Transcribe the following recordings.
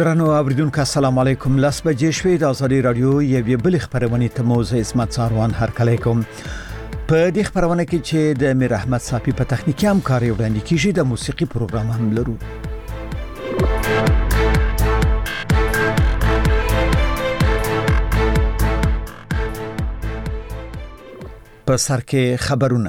درنو اوریدونکو السلام علیکم. لاس بجې شوې د ازادي رادیو یوې بل خبرونه ته موزه اسمت ساروان هرکلی کوم. په دې خبرونه کې چې د میر احمد صافي په تخنیکی همکاري وړاندې کیږي د موسیقي پروګرام هم لرو. په سر کې خبرونه.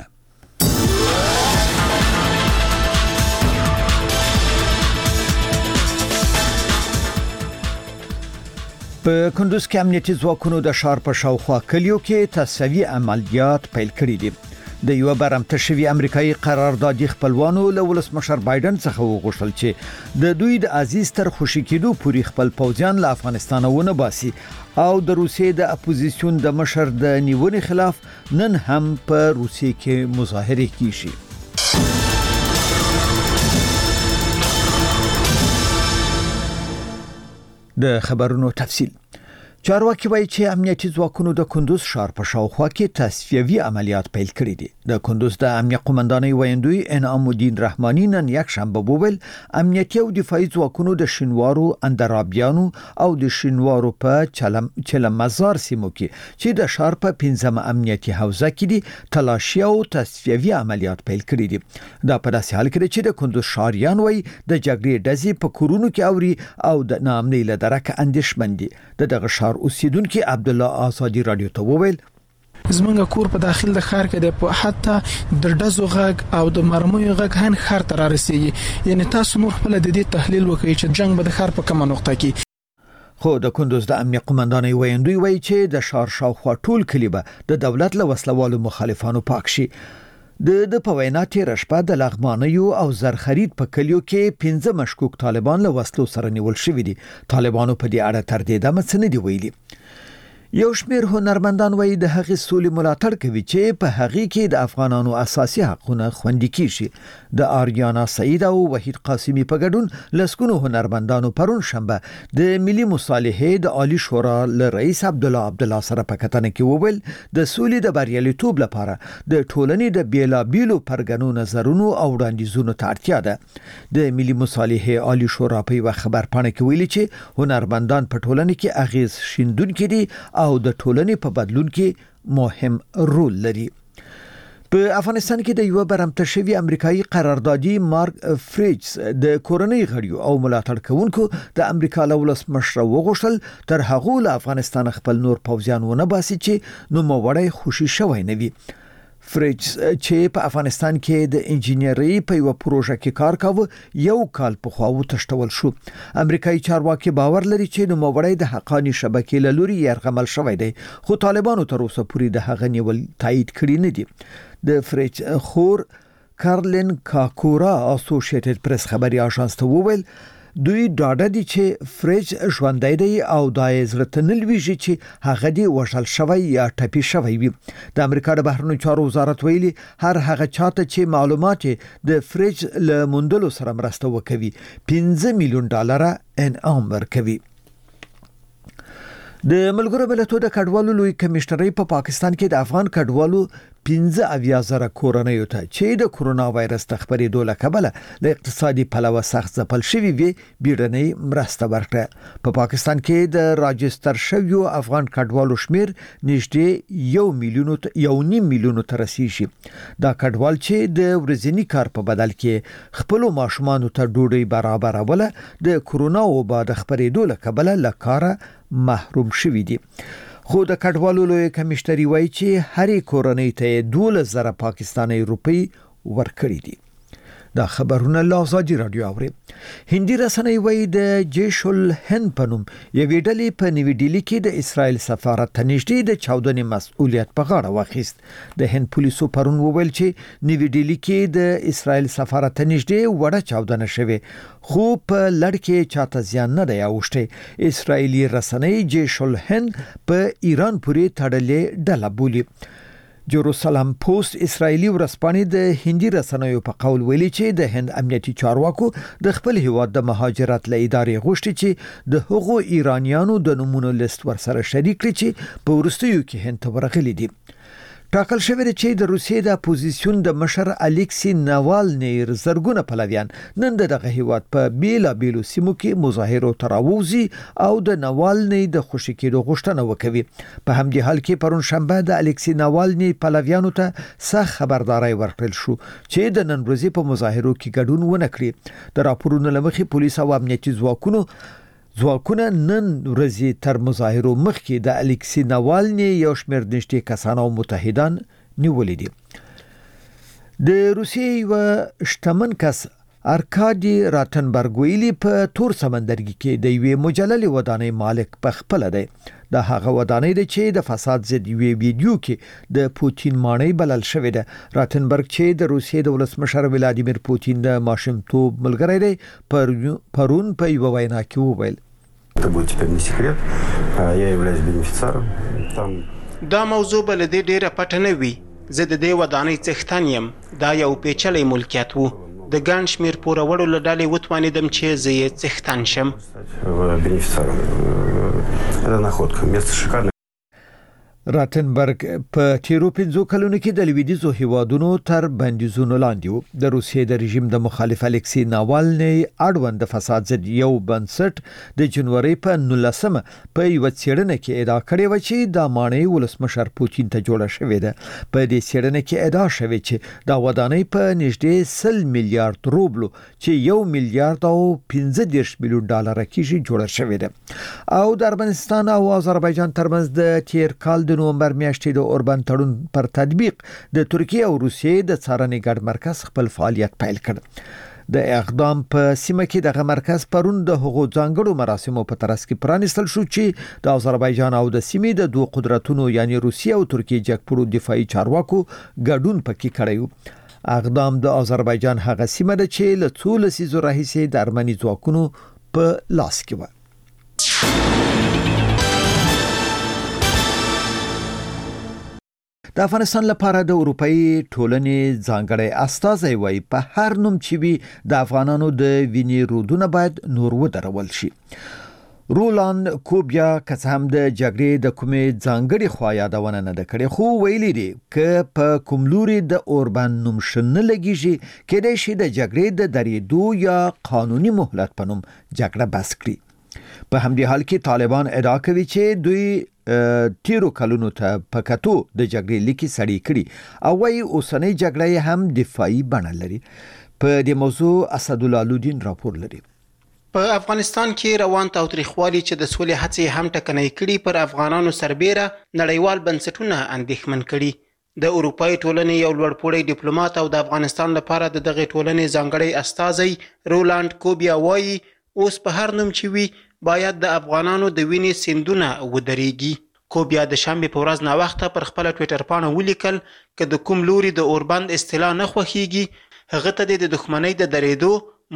په کندوز کې امنیتي ځواکونو د ښار په شاوخوا کلیو کې تصفیوي عملیات پیل کړي دي. د یو برمته شوی امریکایي قراردادي خپلوانو له ولسمشر بایدن څخه وغوښتل چې د دوی د عزیز تر خوشی کېدو پورې خپل پوځیان له افغانستان ونه باسي او د روسیې د اپوزیسیون د مشر د نیونې خلاف نن هم په روسیې کې مظاهره کیږي. د خبرونو تفصیل. چارواکي وایي چې امنیتي ځواکونو د کندوز ښار په شاوخوا کې تصفیوي عملیات پیل کړي دي. د کندوز د امنیت قومندانۍ ویاندوی انعام الدین رحماني نن یک شنبه وویل امنیتي او دفاعي ځواکونو د شینوارو اندرابیانو او د شینوارو په چلمزار سیمو کې چې د ښار په 15 امنیتي حوزه کې دي تلاشي او تصفیوي عملیات پیل کړي دي. دا په داسې حال کې چې د کندوز ښاریان وایي د جګړې ډزې په کورونو کې اوري او د ناامنۍ له درکه اندېښمن دي. دغه ښار اوسیدونکو عبد الله ازادي رادیو ته وویل زمونږ کور په داخل د ښار کې د حتی د ډزو غږ او د مرمیو غږ هن ښار ته رارسیږي. یعنی تاسو نور خپل د دې تحلیل وکړئ چې جنگ به د ښار په کومه نقطه کې. خو د کندوز د امنیت قومندانۍ ویاندوی وایي چې د ښار شاوخوا ټول کلی به د دولت له وسلوالو مخالفانو پاک شي. د پوینا تیر شپه د لغمانیو او زرخرید په کلیو کې 15 مشکوک طالبان له وسلو سره نیول شوی دي. طالبانو په دې اړه تر دې دمه څه نه دی ویلي. یو شمېر هنرمندان وایي د هغې سولې ملاتړ کوي چې په هغې کې د افغانانو اساسي حقونه خوندي کیږي. د آریانا سعید او وحید قاسمی په ګډون لسکونو هنرمندانو پرون شنبه د ملي مصالحې د عالی شورا له رئیس عبد الله سره په کتنه کې وویل د سولې د بریالیتوب لپاره د ټولنې د بیلابیلو پرګنو نظرونو او وړاندیزونو ته اړتیا ده. د ملي مصالحې عالی شورا په یو خبر پاڼه کې ویلي چې هنرمندان په ټولنه کې اغیز شیندونکي دي او د ټولنې په بدلون کې مهم رول لري. په افغانستان کې د یو برمته شوی امریکایي قراردادي مارک فریجز د کورنۍ غړیو او ملاتړ کوونکو د امریکا له ولسمشر وغوښتل تر هغه له افغانستان خپل نور پوځیان ونه باسي چې نو موړی خوشي شوی نه وي. فریجز چې په افغانستان کې د انجینری په یو پروژه کې کار کاوه یو کال په خوا وتښتول شو. امریکایي چارواکي باور لري چې نو موړی د حقانی شبکې له لوري يرغمل شوی دی خو طالبانو تر اوسه پورې د هغه نیول تایید کړی نه دي. د فریج خور کارلین کاکورا اسوسییټډ پریس خبري اژانس ته وویل دوی ډاډه دي چې فریج ژوندۍ دی او دای زړه نه لويږي چې هغه دی وژل شوی یا ټپي شوی وي. د امریکا د بهرنیو چارو وزارت ویلي هر هغه چاته چې معلومات د فریج له موندلو سره مرسته وکوي $15 میلیون انعام ورکوي. د ملګرو ملتونو د کډوالو لوی کمشنري په پاکستان کې د افغان کډوالو 15,000 کورنیو ته چې د کرونا وایرس خپرېدو له کبله له اقتصادي پلوه سخت ځپل شوی وي بیړنۍ مرسته ورکړه. په پاکستان کې د راجستر شویو افغان کډوالو شمیر نږدې 1.5 میلیون ته رسیدي. دا کډوال چې د ورځني کار په بدل کې خپل ماشومانو ته ډوډۍ برابروله د کرونا وبا د خپرېدو له کبله له کاره محروم شوی دي. خو د کډوالو لوی کمشنري وایي چې هرې کورنۍ ته 12,000 پاکستاني روپی ورکړي دي. دا خبرونه له ازادي رادیو اوري. هندي رسنۍ وایي د جیش الهند پنوم یوې ډلې په نیوی ډیلی کې د اسرائیل سفارت ته نږدې د چاودنې مسؤلیت په غاړه واخیست. د هند پولیسو پرون وویل چې نیوی ډیلی کې د اسرائیل سفارت ته نږدې وړه چاودنه شوه خو په لړ کې چاته زیان نه دی اوښته. اسرائیلي رسنۍ جیش الهند په ایران پورې تړلې ډله بولي. جروسلم پوسټ اسرایلی ورسپانې د هندي رسنیو په قول ویلي چې د هند امنیتي چارواکو د خپل هیواد د مهاجرت له ادارې غوښتي چې د هغو ایرانیانو د نمونه لیست ورسره شریک کړي چې په ورستیو کې هند ته ورغلي دي. ټاکل شوی چې د روسیې د اپوزیسیون د مشر الکسی ناوالنی زرګونه پلویان نن دغه هیواد په بیلابیلو سیمو کې مظاهرو تراوزی او د ناوالنی د خوشی کېدو غوښتنه وکوي. په همدې حال کې پرون شنبه د الکسی ناوالنی پلویانو ته سخت خبرداري ورکړل شو چې د نن ورځې په مظاهرو کې ګډون ونه کړي. د راپورونو لمخې پولیس او امنیتي ځواکونه نن ورځې تر مظاهرو مخکې د الکسی ناوالنی یو شمېر نږدې کسان او متحدان نیولې دي. د روسیې یو شتمن کس ارکادي راتنبرګ ویلي په تور سمندرګي کې د یوې مجللې ودانۍ مالک په خپل دی. د هغه ودانۍ د چې د فساد ضد یوې ویډیو کې د پوتین ماڼۍ بلل شوې ده. راتنبرګ چې د روسیې د ولسمشر ولادیمیر پوتین د ماشومتوب ملګری دی پرون په یو وینا کې وویل Это будет теперь не секрет. Я являюсь бенефициаром. Там دا موضوع بل دې ډیره پټه نه وي. زه د دې ودانۍ څښتن یم. دا یو پیچلی ملکیت وو. د ګڼ شمېر پوروړو له ډلې وتوانېدم چې زه یې څښتن شم. бенефициаром. Это находка. Место шикарное. راتنبرګ په تیرو 5 کلونو کې د لویدیزو هیوادونو تر بندیزونو لاندې وو. د روسیې د رژیم د مخالف الکسی ناوالنی اړوند د فساد ضد یو بنسټ د جنوري په 19 په یو څېړنه کې ادعا کړې و چې د ماڼۍ ولسمشر پوتین ته جوړه شوې ده. په دې څېړنه کې ادعا شوې چې دا ودانۍ په نږدې 100 میلیارډ روبلو چې 1 میلیارډ او 15 میلیون ډالر کې جوړه شوې ده. او د ارمنستان او آذربایجان ترمنځ د تیر کال د نومبر میاشتې د اوربان تړون پر تطبیق د ترکیه او روسیې د څارنې ګډ مرکز خپل فعالیت پیل کړ. د اقدام په سیمه کې دغه مرکز پرون د هغو ځانګړو مراسمو په ترڅ کې پرانیستل شو چې د آذربایجان او د سیمې د دوه قدرتونو یعنی روسیه او ترکیه جګپړو دفاعي چارواکو ګډون پکې کړی. اقدام د آذربایجان هغه سیمه ده چې له څو لسیزو راهیسې د ارمني ځواکونو په لاس کې و. د افغانستان لپاره د اروپאי ټولنې ځانګړی استازی وایي په هر نوم چې وي د افغانانو د وینې رودونه باید نور ودرول شي. رولاند کوبیا که هم د جګړې د کومې ځانګړي خوا یادونه نه ده کړې خو ویلي دي چې په کوم لوري د اوربان نوم شنه لګیږي کېدای شي د جګړې د درېدو یا قانوني مهلت په نوم جګړه بس کړي. په همدې حال کې طالبان ادعا کوي چې دوی تیرو کلونو ته په کتو د جګړې لیکي سړی کړي او وايي اوسنۍ جګړه هم دفاعي بڼه لري. په دې موضوع اسدالله لودین راپور لري. په افغانستان کې روان تاوتریخوالي چې د سولې هڅې هم ټکنۍ کړي پر افغانانو سربېره نړیوال بنسټونه اندېښمن کړي. د اروپאי ټولنې یو لوړپوړی ډیپلوماټ او د افغانستان لپاره د دغه ټولنې ځانګړی استازی رولاند کوبیا وایي اوس په هر نوم چې وي باید د افغانانو د وینې سیندونه ودرېږي. کوبیا د شنبې په ورځ ناوخته پر خپل ټویټر پاڼه ولیکل که د کوم لوري د اوربند اصطلاح نه خوښیږي هغه ته د دښمنۍ د درېدو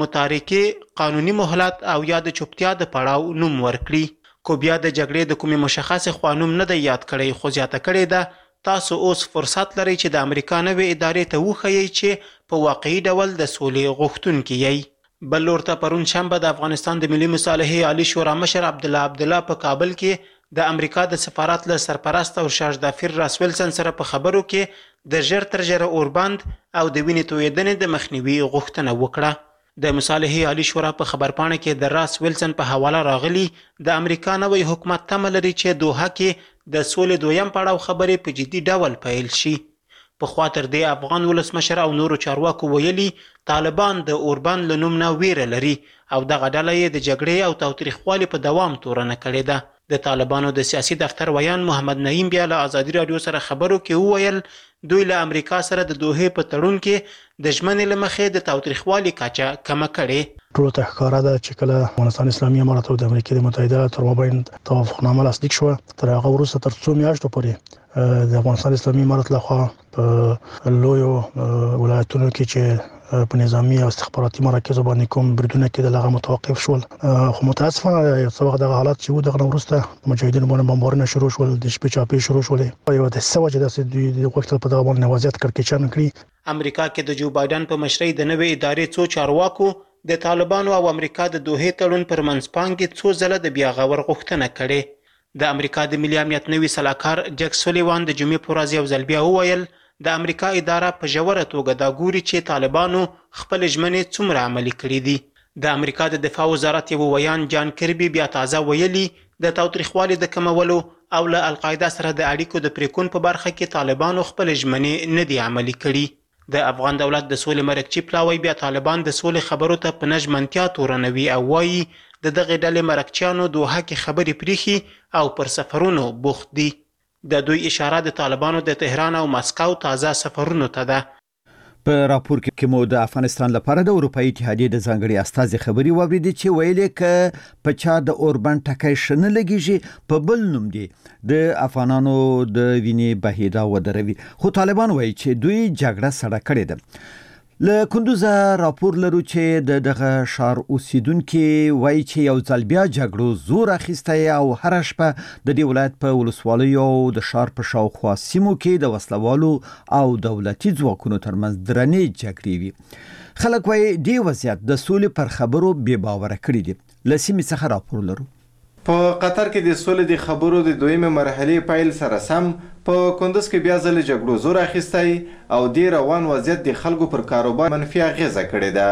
متارکې قانوني مهلت او یا د چوپتیا د پړاو نوم ورکړي. کوبیا د جګړې د کومې مشخصې خوا نوم نه دی یاد کړی خو زیاته کړې ده تاسو اوس فرصت لرئ چې د امریکا نوې ادارې ته وښیئ چې په واقعي ډول د سولې غوښتونکي یئ. بل لور ته پرون شنبه د افغانستان د ملي مصالحې عالی شورا مشر عبدالله په کابل کې د امریکا د سفارت له سرپرست او شارژ دافیر راس ویلسن سره په خبرو کې د ژر تر ژره اوربند او د وینې تویېدنې د مخنیوي غوښتنه وکړه. د مصالحې عالی شورا په خبرپاڼه کې د راس ویلسن په حواله راغلی د امریکا نوی حکومت تمه لري چې دوحه کې د سولې دویم پړاو خبرې په جدي ډول پیل شي. په خوا تر دې افغان ولسمشر او نورو چارواکو ویلي طالبان د اوربند له نوم نه ویره لري او دغه ډله یې د جګړې او تاوتریخوالي په دوام تورنه کړې ده. د طالبانو د سیاسي دفتر ویان محمد نعیم بیا له ازادي راډیو سره خبرو کې وویل دوی له امریکا سره د دوحې په تړون کې د ژمنې له مخې د تاوتریخوالي کچه کمه کړې. ټولو ته ښکاره ده چې کله افغانستان اسلامي امارات او د امریکا متحده تر مابین توافقنامه لاسلیک شوه تر هغه وروسته تر څو میاشتو پورې د افغانستان اسلامي امارات لخوا په لویو ولایتونو کې چې په نظامی او استخباراتي مراکزو باندې کوم بریدونه کې د لغه متوقف شول خو متاسفانه څو وخت دغه حالات چې و دغه وروسته مجاهدینو باندې بمبارونه شروع شول د شپې چاپی شروع شولې یو د سوجه د دوی د وخت په دغه باندې وضعیت کړکېچن کړی. امریکا کې د جو بایدن په مشرۍ د نوې ادارې څو چارواکو د طالبانو او امریکا د دوحې تړون پر منځپانګې څو ځله د بیا غور غوښتنه کړې. د امریکا د ملي امنیت نوي سلاکار جک سولیوان د جمعې په ورځ یو ځل بیا وویل د امریکا اداره په ژوره توګه دا ګوري چې طالبانو خپل ژمنې څومره عملي کړي دي. د امریکا د دفاع وزارت یو ویان جان کربي بیا تازه ویلي د تاوتریخوالي د کمولو او له القاعده سره د اړیکو د پریکون په برخه کې طالبانو خپل ژمنې نه دي عملي کړي. د افغان دولت د سولې مرکچی پلاوی بیا طالبان د سولې خبرو ته په نژمنتیا تورنوي او وایي د دغه ډلې مرکچیانو دوحه کې خبرې پریخي او پر سفرونو بوخت دي. د دوی اشاره د طالبانو د تهران او مسکو تازه سفرونو ته ده. په راپور کې مو د افغانستان لپاره د اروپאי اتحادیې د ځانګړي استازي خبري واوریدي چې ویلي ک په چا د اوربن ټکای شنه لګیږي په بل نوم دي د افغانانو د وینې بهیدا ودروي. خو طالبان وایي چې دوی جګړه سړه کړې ده. له کندوز راپور لرو چې دغه شار اوسیدونکو وایي چې یو ځل بیا جګړو زور اخیسته او هر شپه د دې ولایت په ولسوالیو د شار په شاوخوا سیمو کې د وسلوالو او دولتي ځواکونو ترمنځ درنې جګړې وي. خلک وایي دې وضعیت د سولې پر خبرو بې باوره کړي دي. له سیمې څخه راپور لرو. په قطر کې د سولې د خبرو د دویمه مرحله پیل سره سم په کندوز کې بیا ځل جګړو زور اخیستی او د روان وضعیت د خلکو پر کاروبار منفي اغیزه کړې ده.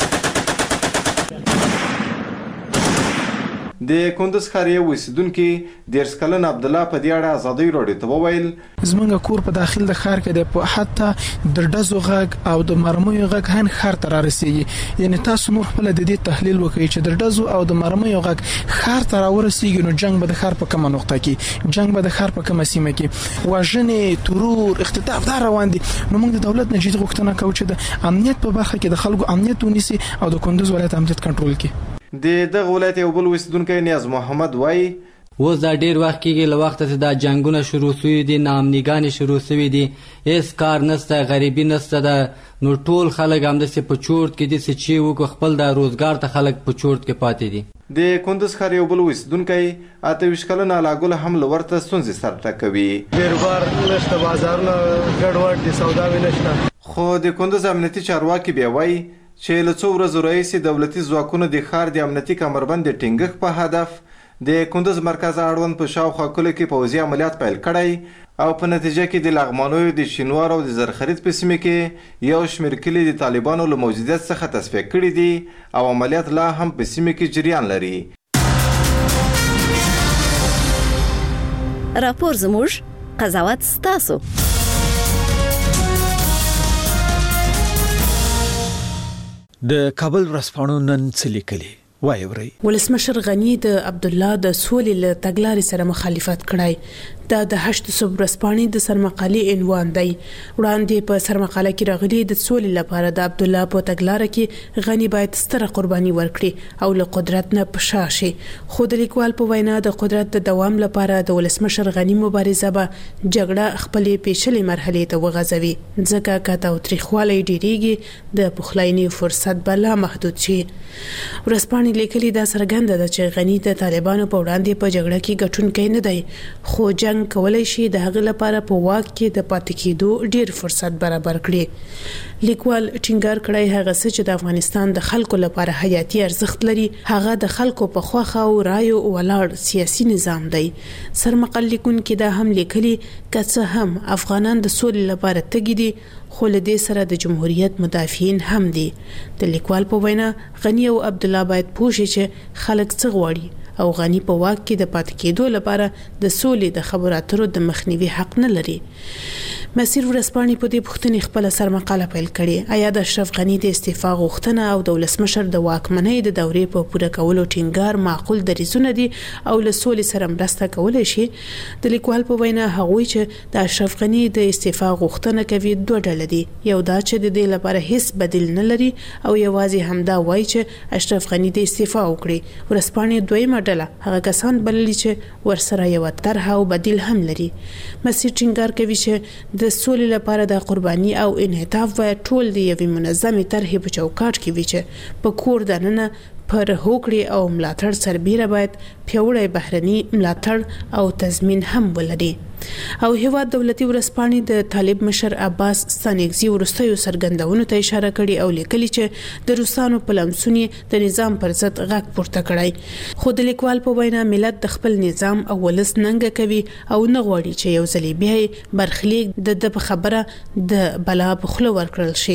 د کندوز ښار یو اوسیدونکي 13 کلن عبد الله په دې اړه ازادي راډیو ته وویل زمونږ کور په داخل د ښار کې د په حتی د ډزو غږ او د مرمیو غږ هن ښار ته رارسیږي. یعنی تاسو نور خپل د دې تحلیل وکړئ چې د ډزو او د مرمیو غږ ښار ته راورسیږي نو جنگ به د ښار په کومه نقطه کې جنگ به د ښار په کومه سیمه کې وژنې ترور اختطاف دا روان دي. نو موږ د دولت نه جدي غوښتنه کوو چې د امنیت په برخه کې د خلکو امنیت ونیسي او د کندوز ولایت امنیت کنټرول کړي. دغه ولایت یو بل اوسیدونکی نیاز محمد وایي اوس دا ډیر وخت کېږي له وخته چې دا جنگونه شروع شوي دي ناامنیګانې شروع شوي دي هیڅ کار نشته غریبي نشته ده نو ټول خلک همداسې په چورت کې دي چې وکړو خپل د روزګار ته خلک په چورت کې پاتې دي. د کندوز ښار یو بل اوسیدونکی 28 کلن علاګل هم له ورته ستونزې سره ټکوي. بیروبار نشته بازارونه ګډوډ دي سوداوي نشته. خو د کندوز امنیتي چارواکي بیا وایي چې له څو ورځو راهیسې دولتي ځواکونو د ښار د امنیتي کمربند د ټینګښت په هدف د کندوز مرکز اړوند په شاوخوا کلو کې پوځي عملیات پیل کړی او په نتیجه کې د لغمانیو د شینوار او د زرخرید په سیمه کې یو شمېر کلي د طالبانو له موجودیت څخه تصفیه کړي دي او عملیات لا هم په سیمه کې جریان لري. راپور زموږ قضاوت ستاسو. د کابل ورځپاڼو نن څه لیکلي وایي ورئ. ولسمشر غنی د عبد الله د سولې له تګلارې سره مخالفت کړای. دا د 8 صبح ورځپاڼې د سرمقالې عنوان دی. وړاندې په سرمقاله کې راغلي د سولې لپاره د عبد الله په تګلارې کې غنی باید ستره قرباني ورکړي او له قدرت نه پشا شي. خو د لیکوال په وینا د قدرت د دوام لپاره د ولسمشر غنی مبارزه به جګړه خپلې پیچلې مرحلې ته وغځوي ځکه که تاوتریخوالی ډیریږي د پخلاینې فرصت به لا محدود شي. ورځپاڼې لیکلي دا څرګنده ده چې غنی د طالبانو په وړاندې په جګړه کې ګټونکی نه دی خو جنگ کولای شي د هغه لپاره په واک کې د پاتې کېدو ډیر فرصت برابر کړي. لیکوال ټینګار کړی هغه څه چې د افغانستان د خلکو لپاره حیاتي ارزښت لري هغه د خلکو په خوخه او رایو ولاړ سیاسي نظام دی. سرمقال لیکونکي دا هم لیکلي که څه هم افغانان د سولې لپاره تږي دي خو له دې سره د جمهوریت مدافعین هم دي. د لیکوال په وینا غنی او عبد الله باید پوه شي چې خلک څه غواړي او غنی په واک کې د پاتې کېدو لپاره د سولې د خبرو اترو د مخنیوي حق نه لري. مسیر ورځپاڼې په دې پوښتنې خپل سرمقاله پیل کړې آیا د اشرف غنی د استعفا غوښتنه او د ولسمشر د واکمنۍ د دورې په پوره کولو ټینګار معقول دریځونه دي او له سولې سره مرسته کولای شي. د لیکوال په وینا هغوی چې د اشرف غنی د استعفا غوښتنه کوي دوه ډلې دي. یو دا چې د دې لپاره هیڅ بدیل نه لري او یوازې همدا وایي چې اشرف غنی د استعفا وکړي. ورځپاڼې دویمه ډله هغه کسان بللي چې ورسره یو طرح او بدیل هم لري. مسیر ټینګار کوي چې د سولې لپاره د قرباني او انعطاف باید ټول د یوې منظمې طرحې په چوکاټ کې وي چې په کور دننه پر هوکړې او ملاتړ سربېره باید پیوړی بهرني ملاتړ او تضمین هم ولري. او هیواد دولتي ورځپاڼې د طالب مشر عباس ستانکزي ورستیو سرګندونو ته اشاره کړې او لیکلي چې د روسانو په لمسونی د نظام پر ضد غږ پورته کړی. خو د لیکوال په وینا ملت د خپل نظام او ولس ننګ کوي او نه غواړي چې یو ځلې بیا برخلیک د خبره د بلا بخله ورکړل شي.